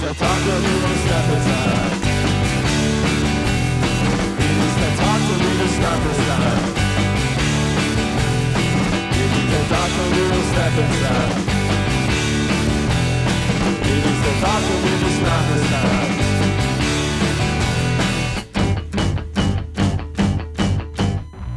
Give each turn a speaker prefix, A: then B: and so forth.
A: to talk to me to step inside. He needs to talk to me to step inside. He needs to talk to me to step inside.